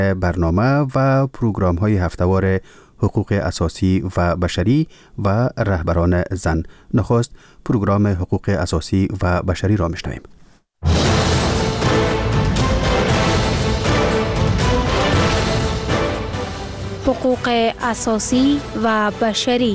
برنامه و پروگرام های هفتهوار حقوق اساسی و بشری و رهبران زن. نخست پروگرام حقوق اساسی و بشری را میشنویم. حقوق اساسی و بشری.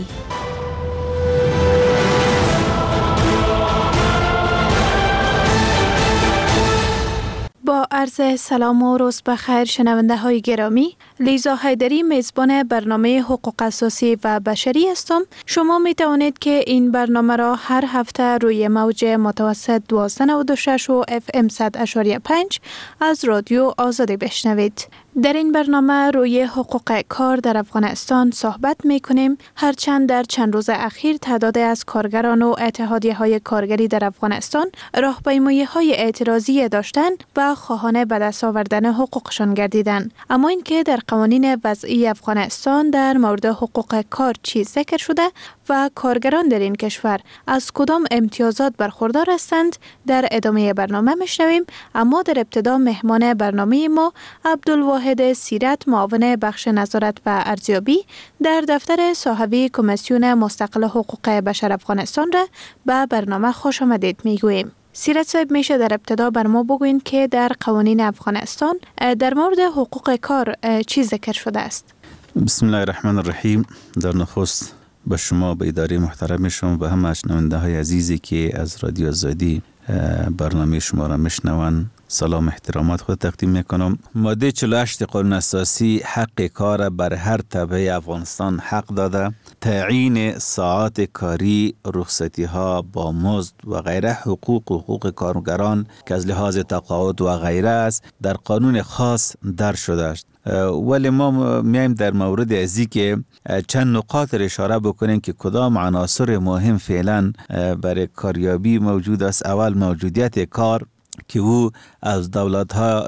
با عرض سلام و روز بخیر شنونده های گرامی، لیزا حیدری میزبان برنامه حقوق اساسی و بشری هستم. شما می توانید که این برنامه را هر هفته روی موج متوسط 1296 و FM 100.5 از رادیو آزادی بشنوید. در این برنامه روی حقوق کار در افغانستان صحبت می کنیم، هرچند در چند روز اخیر تعداد از کارگران و اتحادیه های کارگری در افغانستان راهپیمایی های اعتراضی داشتند و خواهان به دست آوردن حقوقشان گردیدند. اما اینکه در قوانین وضعی افغانستان در مورد حقوق کار چی ذکر شده و کارگران در این کشور از کدام امتیازات برخوردار هستند در ادامه برنامه میشنویم. اما در ابتدا مهمان برنامه ما عبدالواحد سیرت، معاون بخش نظارت و ارزیابی در دفتر صاحبی کمیسیون مستقل حقوق بشر افغانستان را به برنامه خوش آمدید میگوییم. سیرت صاحب، میشه در ابتدا بر ما بگوین که در قوانین افغانستان در مورد حقوق کار چی ذکر شده است؟ بسم الله الرحمن الرحیم. در نخست به شما، به اداره محترمشون و همه شنونده های عزیزی که از رادیو آزادی برنامه شما را میشنوند سلام احترامات خود تقدیم میکنم. ماده 48 قانون اساسی حق کار بر هر تبعه افغانستان حق داده. تعیین ساعات کاری، رخصتی ها با مزد و غیره حقوق کارگران که از لحاظ تقاعد و غیره است در قانون خاص در شده است. ولی ما میایم در مورد ازی که چند نقاط را اشاره بکنیم که کدام عناصر مهم فعلا برای کاریابی موجود است. اول موجودیت کار که او از دولت ها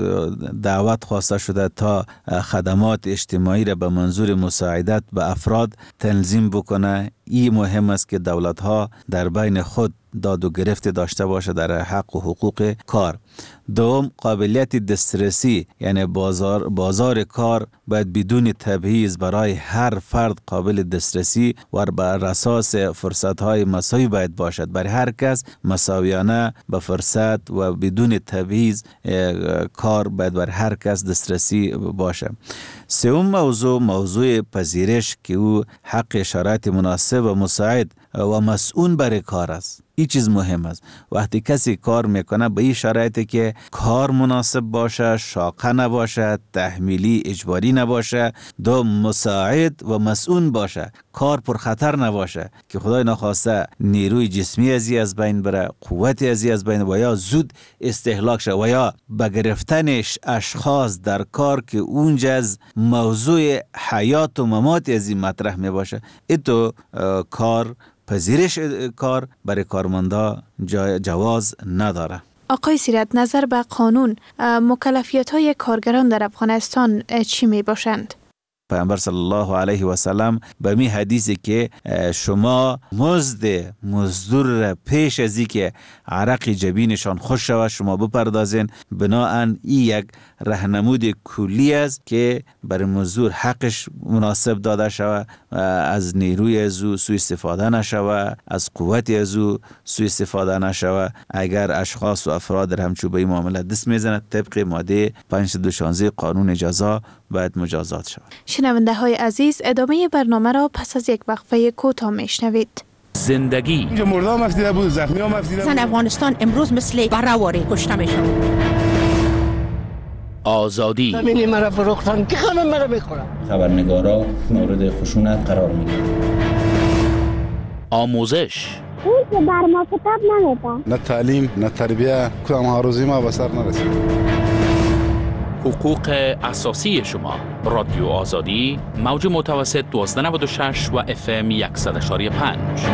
دعوت خواسته شده تا خدمات اجتماعی را به منظور مساعدت به افراد تنظیم بکنه. این مهم است که دولت ها در بین خود داد و گرفت داشته باشه در حق و حقوق کار. دوم، قابلیت دسترسی، یعنی بازار کار باید بدون تبعیض برای هر فرد قابل دسترسی و بر اساس فرصت های مساوی باید باشد. برای هر کس مساویانه به فرصت و بدون تبعیض کار باید بر هر کس دسترسی باشه. سوم موضوع پذیرش که او حق شرایط مناسب و مساعد و مسئول برای کار است. این چیز مهم است. وقتی کسی کار میکنه به این شرایطی که کار مناسب باشه، شاقه نباشه، تحمیلی اجباری نباشه، دو مساعد و مسئول باشه، کار پر خطر نباشه که خدای نخواسته نیروی جسمی از بین بره، قوت از بین و یا زود استهلاک شه و یا به گرفتن اشخاص در کار که اونجا از موضوع حیات و ممات از این مطرح می باشه. ایتو کار پذیرش کار برای کارمندا جواز نداره. آقای سیرت، نظر به قانون مکلفیت های کارگران در افغانستان چی می باشند؟ پیامبر صلی الله علیه و سلم به می حدیثی که شما مزدور را پیش از این که عرق جبینشان خوش شود شما بپردازین. بناهن این یک راهنمود کلی است که برای مزدور حقش مناسب داده شود، از نیروی از او سوء استفاده نشود، از قوت از او سوء استفاده نشود. اگر اشخاص و افراد در همچون به این معامله دست میزنند طبق ماده 516 قانون جزا باید مجازات شود. شنونده های عزیز، ادامه برنامه را پس از یک وقفه کوتاه میشنوید. زندگی مردم مفتیده بود، زخمی ها مفتیده بود. زن افغانستان امروز مثل بره‌واره کشته میشن. آزادی زمینی مرا فروختن که همه مرا میخورن. خبرنگارا مورد خشونت قرار میگیرن. آموزش اون که بر ما کتاب نمیده. نه تعلیم نه تربیه، کدام هاروزی ما به سر نرسید. حقوق اساسی شما. رادیو آزادی، موج متوسط 1296 و FM 100.5.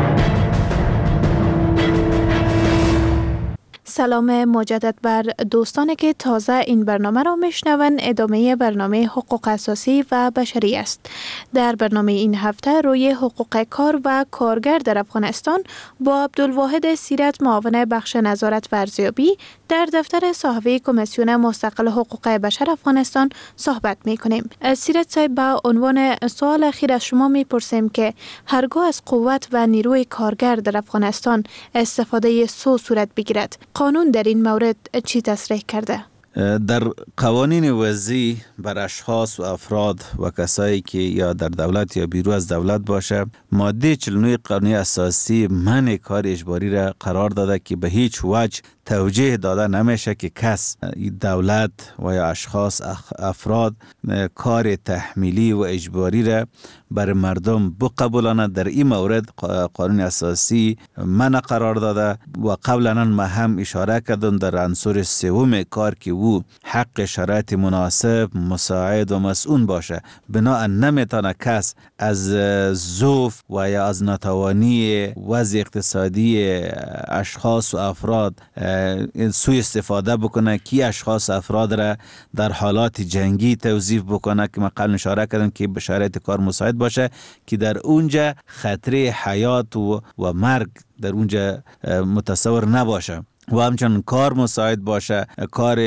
سلام مجدد بر دوستانی که تازه این برنامه را میشنون. ادامه برنامه حقوق اساسی و بشری است. در برنامه این هفته روی حقوق کار و کارگر در افغانستان با عبدالواحد سیرت، معاون بخش نظارت و ارزیابی در دفتر صحافی کمیسیون مستقل حقوق بشر افغانستان صحبت می‌کنیم. سیرت صاحب، با عنوان سوال اخیر از شما می‌پرسیم که هرگاه از قوت و نیروی کارگر در افغانستان استفاده سو صورت بگیرد، قانون در این مورد چی تصریح کرده؟ در قوانین وضعی بر اشخاص و افراد و کسایی که یا در دولت یا بیرون از دولت باشه، ماده 49 قانون اساسی منع کار اجباری را قرار داده که به هیچ وجه توجیه داده نمیشه که کس دولت و یا اشخاص افراد کار تحمیلی و اجباری را بر مردم بقبولانه. در این مورد قانون اساسی منع قرار داده و قبلا ما هم اشاره کردم در عنصر سوم کار که او حق شرایط مناسب، مساعد و مسئول باشه. بنابراین نمیتونه کس از ضعف و یا از ناتوانی وضع اقتصادی اشخاص و افراد سوء استفاده بکنه که اشخاص افراد را در حالات جنگی توظیف بکنه که من قبل اشاره کردم که به شرایط کار مساعد باشه که در اونجا خطر حیات و مرگ در اونجا متصور نباشه و همچنان کار مساعد باشه، کار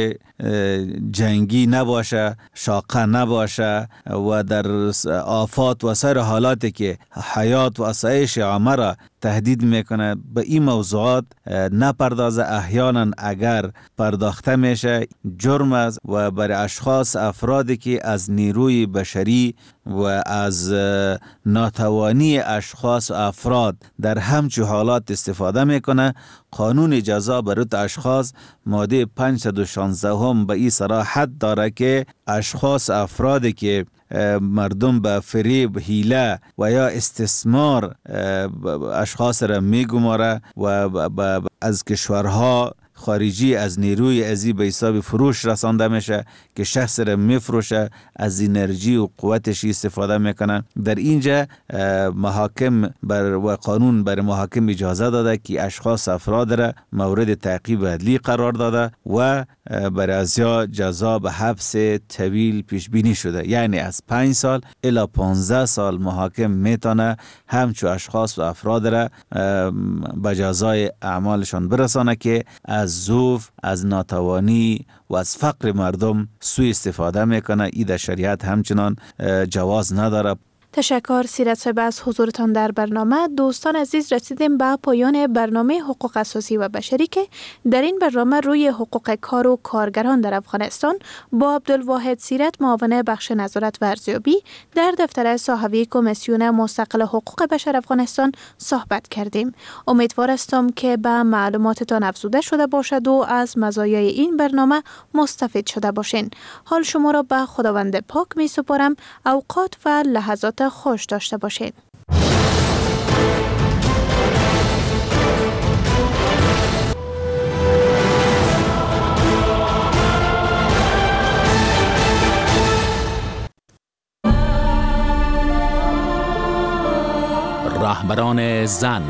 جنگی نباشه، شاقه نباشه و در آفات و سایر حالاتی که حیات و آسایش عامه را تهدید میکنه به این موضوعات نپردازه. احیانا اگر پرداخته میشه جرم است و برای اشخاص افرادی که از نیروی بشری و از ناتوانی اشخاص و افراد در همچون حالات استفاده میکنه. قانون جزا برای اشخاص ماده 516 هم به این صراحت داره که اشخاص افرادی که مردم به فریب، حیله و یا استثمار اشخاص را میگماره و از کشورها خارجی از نیروی ازی به حساب فروش رسانده میشه که شخص را میفروشه، از انرژی و قوتش استفاده میکنن. در اینجا محاکم و قانون بر محاکم اجازه داده که اشخاص افراد را مورد تعقیب عدلی قرار داده و برای ازیا جزا به حبس طویل پیش بینی شده، یعنی از 5 سال الی 15 سال محاکم میتونه همچو اشخاص و افراد را به جزای اعمالشان برسانه که از ضعف، از ناتوانی و از فقر مردم سوء استفاده میکنه. این در شریعت همچنان جواز نداره. تشکر سیرت صاحب از حضورتان در برنامه. دوستان عزیز، رسیدیم به پایان برنامه حقوق اساسی و بشری که در این برنامه روی حقوق کار و کارگران در افغانستان با عبدالواحد سیرت، معاون بخش نظارت و ارزیابی در دفتر صحافی کمیسیون مستقل حقوق بشر افغانستان صحبت کردیم. امیدوار هستم که به معلوماتتان افزوده شده باشد و از مزایای این برنامه مستفید شده باشین. حال شما را به خداوند پاک می سپارم. اوقات و لحظات خوش داشته باشید. رهبران زن.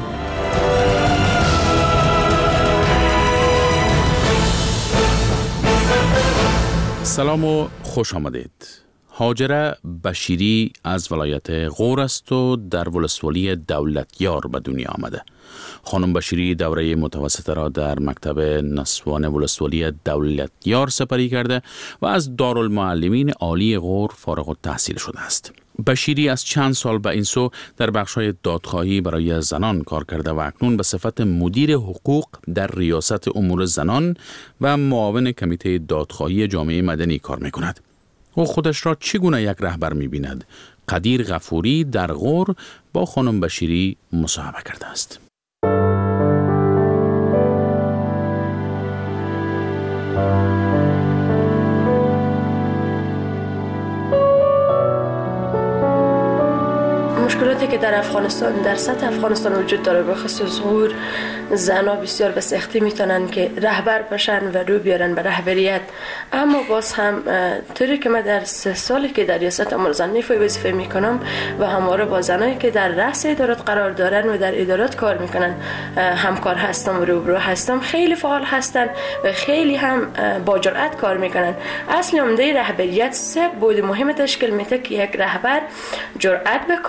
سلام و خوش آمدید. هاجره بشیری از ولایت غور است و در ولسوالی دولتیار به دنیا آمده. خانم بشیری دوره متوسطه را در مکتب نسوان ولسوالی دولتیار سپری کرده و از دارالمعلمین عالی غور فارغ التحصیل شده است. بشیری از چند سال به این سو در بخش‌های دادخواهی برای زنان کار کرده و اکنون به صفت مدیر حقوق در ریاست امور زنان و معاون کمیته دادخواهی جامعه مدنی کار می‌کند. او خودش را چگونه یک رهبر می‌بیند؟ قدیر غفوری در غور با خانم بشیری مصاحبه کرده است. مشکلاتی که در افغانستان، در سطح افغانستان وجود داره، به خصوص غور، زنها بسیار به سختی میتونن که رهبر بشن و رو بیارن به رهبریت. اما باز هم طوری که من در 3 سالی که در ریاست امور زن وظیفه میکنم و همواره با زنایی که در رأس ادارات قرار دارن و در ادارات کار میکنن همکار هستم و روبرو هستم، خیلی فعال هستن و خیلی هم با جرأت کار میکنن. اصل عمده رهبریت 3 بود مهم تشکیل میده که یک رهبر جرأت به کار داره،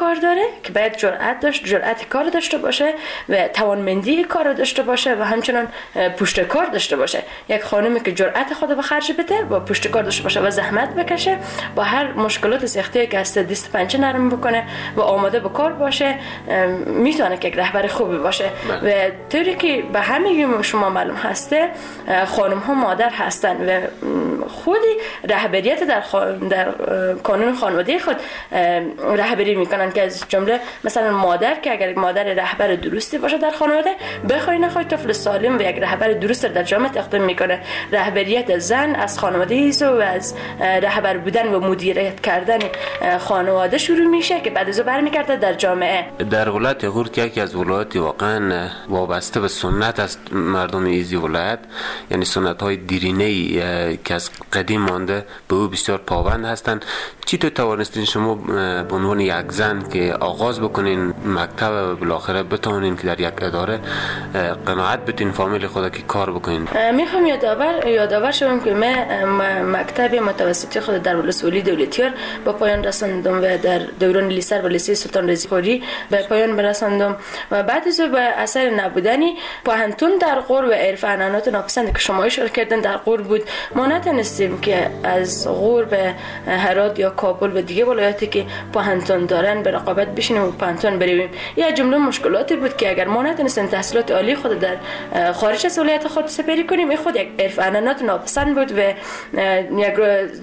که باید جرأت کار داشته باشه و توانمندی کار داشته باشه و همچنان پشت کار داشته باشه. یک خانمی که جرأت خود به خرج بده و پشت کار داشته باشه و زحمت بکشه، با هر مشکلات سختی که هست دست پنجه نرم بکنه و آماده به کار باشه، میتونه که یک رهبر خوبی باشه. و طوری که به همه شما معلوم هسته، خانم ها مادر هستن و خودی رهبریت در کانون خانواده خود رهبری میکنن، که از جمله مثلا مادر که اگر مادر رهبر درستی باشه در خانواده، بخوای نخوای طفل سالم و یک رهبر درست در جامعه تقدیم میکنه. رهبریت زن از خانواده ایست و از رهبر بودن و مدیریت کردن خانواده شروع میشه که بعد از اون برمیگرده در جامعه. در ولایت غور که یکی از ولایات واقعا وابسته به سنت است مردم ایزی ولایت، یعنی سنت های دیرینه‌ای که از قدیم مانده به او بسیار پابند هستند. چطور توانستین شما به عنوان یک زن که آغاز بکنین مکتب و بالاخره بتونین که در یک اداره قناعت بتین فامیل خود که کار بکنین؟ میخوام یادآور شوم که من مکتب متوسطی خود در ولسوالی دولتیار با پایان رساندم و در دوران لیسر و لیسه سلطان رضا خوری به پایان برساندم و بعد از به اثر نبودنی پوهنتون در غور و عرف عنعنات ناپسند که شما اشاره کردن در غور بود، ما نتونستیم که از غور به هرات یا کابل و دیگه ولایاتی که پوهنتون دارن به رقابت بشینیم و پوهنتون برویم. یا جمله مشکلاتی بود که اگر ما نتونستیم تحصیلات عالی خود در خارج از ولایت خود سپری کنیم، این خود یک عرف عنعنات ناپسند بود و یک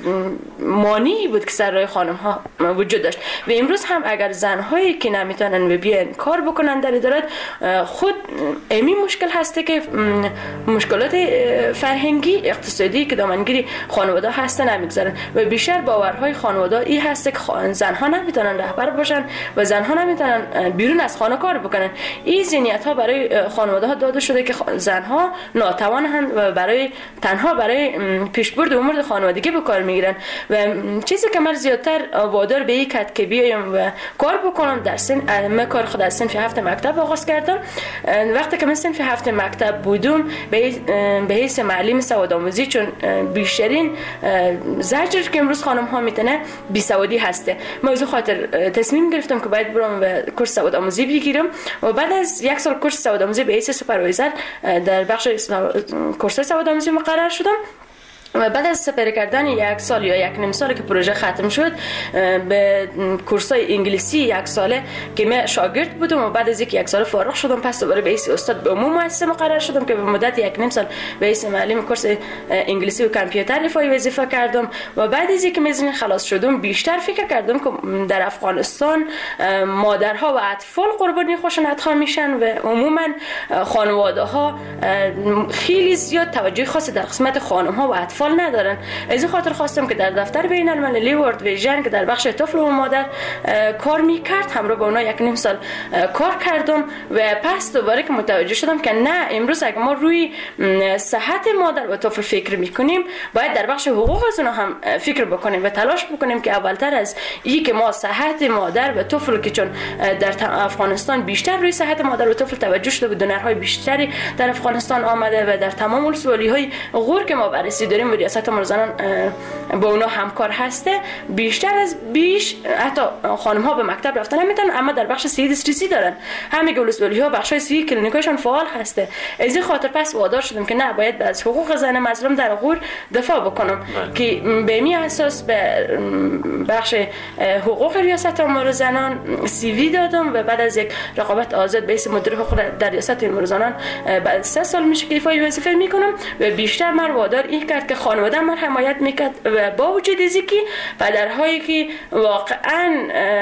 مانعی بود که سر راه خانم ها وجود داشت. و امروز هم اگر زنهایی که نمیتونن و بیان کار بکنن در ادارات، خود امی مشکل هسته که مشکلات فرهنگی اقتصادی که دامنگیری خانواده هستن نمیگذارن و بیشتر باورهای خانواده این هسته که زنها نمیتونن رهبر باشن و زنها نمیتونن بیرون از خانه کار بکنن. این ذهنیت ها برای خانواده ها داده شده که زنها ناتوانند و تنها برای پیشبرد امور خانوادگی به کار میگیرن. و چیزی که من زیادتر وادار به یک که بیایم و کار بکنم در من کار خود از صنف 7 مکتب آغاز کردم. وقتی که من صنف 7 مکتب بودم به حیث معلم سوادآموزی، چون بیشترین زجر که امروز خانم ها میتونه بیسوادی هسته، موضوع خاطر تصمیم گرفتم که باید برم و کورس سوادآموزی بگیرم و بعد از یک سال کورس سوادآموزی به حیث سوپروایزر در بخش کورس سوادآموزی مقرر شدم. و بعد از سپری کردن یک سال یا یک نیم سال که پروژه ختم شد، به کورسای انگلیسی یک ساله که من شاگرد بودم و بعد از یک سال فارغ شدم، پس دوباره به حیث استاد به عموم مؤسسه مقرر شدم که به مدت یک نیم سال به حیث معلم کورس انگلیسی و کامپیوتر رفاهی وظیفه کردم. و بعد از اینکه میزین خلاص شدم بیشتر فکر کردم که در افغانستان مادرها و اطفال قربانی خشونت‌ها میشن و عموما خانواده ها خیلی زیاد توجه خاصی در قسمت خانم‌ها و اطفال ندارن. از این خاطر خواستم که در دفتر بین المللی ورلد ویژن که در بخش طفل و مادر کار میکرد، همراه با اونا یک نیم سال کار کردم و پس دوباره که متوجه شدم که نه، امروز اگه ما روی صحت مادر و طفل فکر میکنیم، باید در بخش حقوق از اونا هم فکر بکنیم و تلاش بکنیم که اولتر از این که ما صحت مادر و طفل، که چون در افغانستان بیشتر روی صحت مادر و طفل توجه شده و دونرهای بیشتری در افغانستان آمده و در تمام ولسوالی‌های غور که ما بررسی داریم ریاست امور زنان با اونا همکار هسته، بیش حتی خانم ها به مکتب رفتن نمیتونن، اما در بخش صحی دسترسی دارن. همه ولسوالی ها بخش صحی کلینیکایشون فعال هسته. از این خاطر پس وادار شدم که نه، باید از حقوق زن مظلوم در غور دفاع بکنم که به می اساس به بخش حقوق ریاست امور زنان CV دادم و بعد از یک رقابت آزاد به اسم مدیر حقوق در ریاست امور زنان بعد 3 سال میشه که ایفای وظیفه میکنم و بیشتر من وادار این کرد که خانواده من حمایت میکرد و با وجود از اینکه پدرهایی که واقعا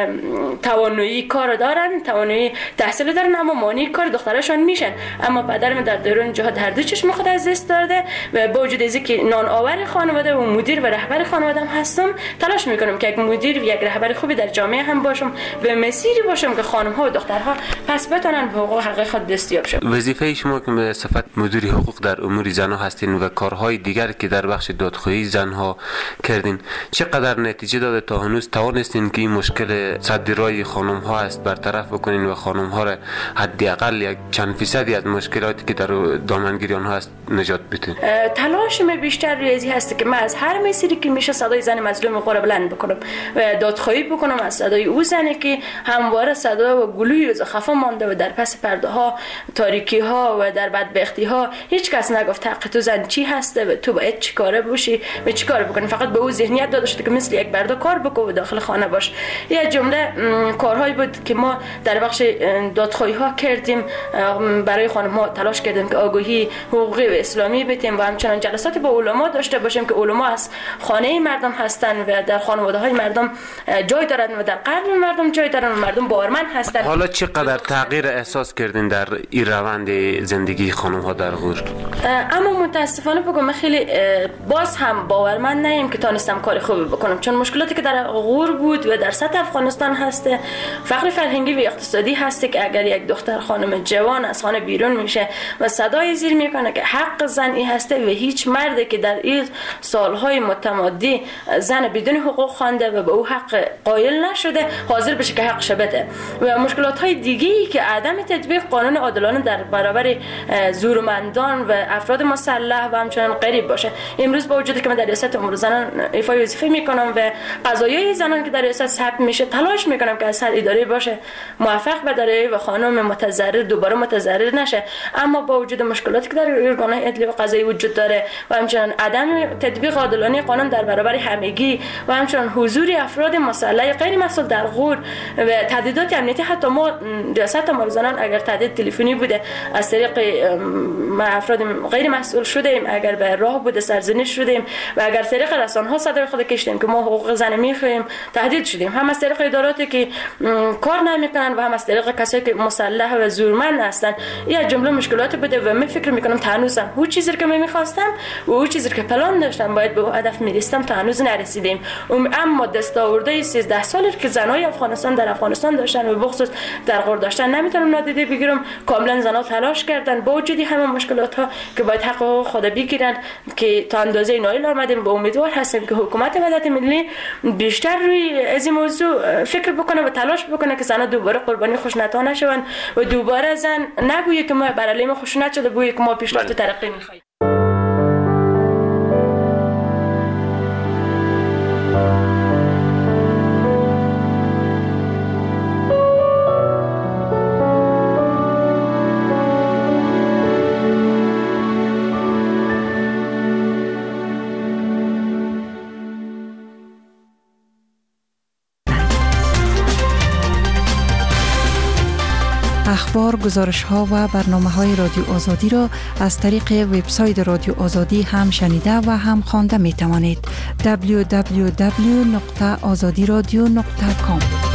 توانایی کار دارن، توانایی تحصیل دارن، اما مانع کار دخترشون میشن، اما پدرم در دوران جهاد هر دو چشم خود از دست داده و با وجود از اینکه نان آور خانواده و مدیر و رهبر خانواده هستم، تلاش میکنم که یک مدیر و یک رهبر خوبی در جامعه هم باشم و مسیری باشم که خانم ها و دخترها پس بتونن به حقوق حقیقی خود دستیاب شن. وظیفه شما که به صفت مدیر حقوق در امور زنان هستین و کارهای دیگر که در بخش دادخواهی زنها کردین. چقدر نتیجه داده تا هنوز توانستین که این مشکل صدرای خانم ها است برطرف بکنین و خانم ها را حداقل یک چند فیصدی از مشکلاتی که در دامنگیری آنها است نجات بدین؟ تلاش من بیشتر ریاضی هست که من از هر مسیری که میشه صدای زن مظلوم خود بلند بکنم و دادخواهی بکنم از صدای او زنی که همواره صدا و گلوی و خفا مانده و در پس پرده ها، تاریکی ها و در بدبختی ها هیچ کس نگفت حق تو زن چی هسته و تو باید چی کاره باشی و چی کار بکنی. فقط به او ذهنیت داده شده که مثل یک برده کار بکن و داخل خانه باش. یه جمله کارهایی بود که ما در بخش دادخواهی ها کردیم، برای خانم ها تلاش کردیم که آگاهی حقوقی و اسلامی بدیم و همچنان جلسات با علما داشته باشیم که علما از خانه مردم هستند و در خانواده های مردم جای دارند و در قلب مردم جای دارند و مردم باورمند هستند. حالا چقدر تغییر احساس کردین در این روند زندگی خانم ها در غور؟ اما متاسفانه بگم خیلی باز هم باورمند نیم که تانستم کار خوبی بکنم، چون مشکلاتی که در غور بود و در سطح افغانستان هست، فقر فرهنگی و اقتصادی هست که اگر یک دختر خانم جوان از خانه بیرون میشه و صدای زیر میکنه که حق زن این هسته و هیچ مردی که در این سالهای متمادی زن بدون حقوق خوانده و به او حق قائل نشده حاضر بشه که حقش بده. و مشکلات های دیگه‌ای که عدم تطبیق قانون عادلانه در برابر زورمندان و افراد مسلح و همچنان غریب باشه. امروز با وجودی که من در ریاست امور زنان ایفای وظیفه میکنم و قضایای زنان که در ریاست ثبت میشه تلاش میکنم که از هر اداره باشه موفق بداره و خانم متضرر دوباره متضرر نشه. اما با وجود مشکلاتی که در ارگان‌های عدلی و قضایی وجود داره و همچنان عدم تطبیق عادلانه قانون در برابر همگی و همچنان حضور افراد مسلح غیر مسئول در غور و تهدیدات امنیتی، حتی ما ریاست امور زنان اگر تهدید تلفنی بوده از طریق افراد غیر مسئول شدیم، اگر به راه بوده سرزنش شدیم و اگر طریق رسانه‌ها صدای خود کشیدیم که ما حقوق زن می‌خوایم تهدید شدیم، هم از طریق اداراتی که کار نمی‌کنن و هم از طریق کسایی که مسلح و زورمند هستن. این جمله مشکلات بوده و من فکر می‌کنم تا هنوزم اون چیزی که من می‌خواستم و اون چیزی که پلان داشتم باید به هدف می‌رسیدم تا هنوز نرسیدیم. اما دستاورده 13 سالی که زنای افغانستان در افغانستان داشتن و بخصوص در غور داشتن نمیتونم نادیده بگیرم. کاملا زنها تلاش کردن با وجودی همه مشکلات ها که باید حق خود بگیرن که تا اندازه نایل آمدیم و امیدوار هستیم که حکومت وحدت ملی بیشتر روی از این موضوع فکر بکنه و تلاش بکنه که زنها دوباره قربانی خشونت‌ها نشون و دوباره زن نگویه که ما برای ما خشونت شده، بگویه که ما پیشرفت و ترقی می‌خوایم. اخبار، گزارش‌ها و برنامه‌های رادیو آزادی را از طریق وبسایت رادیو آزادی هم شنیده و هم خوانده می‌توانید. www.azadiradio.com